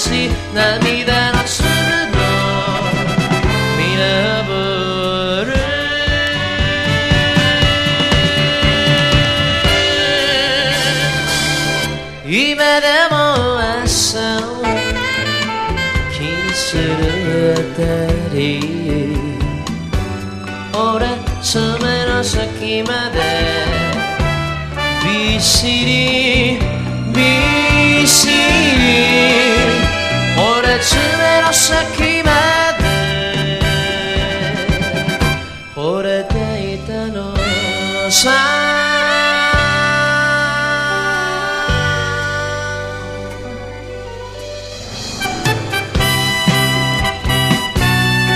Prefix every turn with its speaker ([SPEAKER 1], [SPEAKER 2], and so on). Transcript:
[SPEAKER 1] し涙の粒のミラーボール今でも朝を気にするあたり俺爪の先までびっしりびっしり俺爪の先